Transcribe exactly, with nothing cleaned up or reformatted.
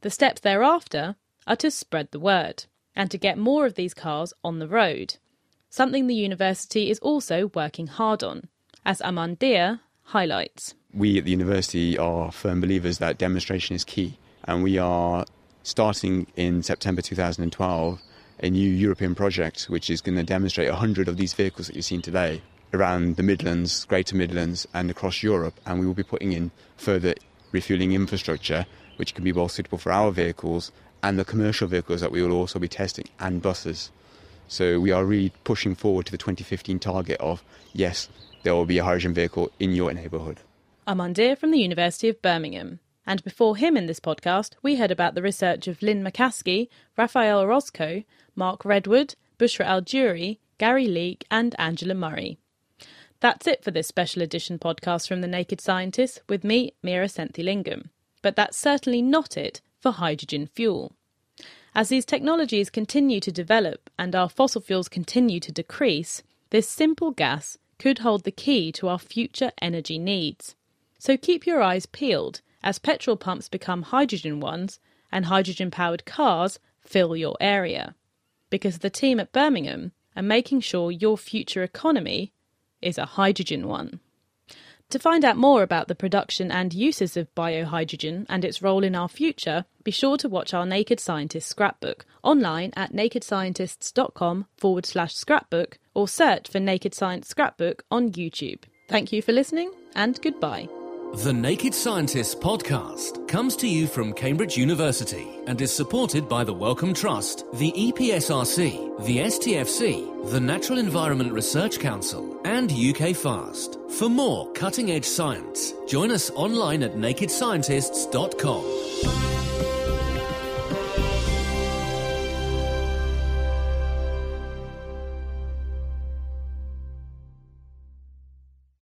The steps thereafter are to spread the word and to get more of these cars on the road, something the university is also working hard on, as Aman Dia highlights. We at the university are firm believers that demonstration is key, and we are starting in September two thousand twelve a new European project which is going to demonstrate one hundred of these vehicles that you've seen today around the Midlands, Greater Midlands and across Europe, and we will be putting in further refuelling infrastructure which can be well suitable for our vehicles and the commercial vehicles that we will also be testing, and buses. So we are really pushing forward to the twenty fifteen target of, yes, there will be a hydrogen vehicle in your neighbourhood. Aman Dia from the University of Birmingham. And before him in this podcast, we heard about the research of Lynn McCaskey, Raphael Orozco, Mark Redwood, Bushra Al-Juri, Gary Leake and Angela Murray. That's it for this special edition podcast from The Naked Scientists with me, Mira Senthilingam. But that's certainly not it for hydrogen fuel. As these technologies continue to develop and our fossil fuels continue to decrease, this simple gas could hold the key to our future energy needs. So keep your eyes peeled as petrol pumps become hydrogen ones and hydrogen-powered cars fill your area. Because the team at Birmingham are making sure your future economy is a hydrogen one. To find out more about the production and uses of biohydrogen and its role in our future, be sure to watch our Naked Scientists scrapbook online at nakedscientists.com forward slash scrapbook or search for Naked Science Scrapbook on YouTube. Thank you for listening and goodbye. The Naked Scientists podcast comes to you from Cambridge University and is supported by the Wellcome Trust, the E P S R C, the S T F C, the Natural Environment Research Council and U K FAST. For more cutting-edge science, join us online at naked scientists dot com.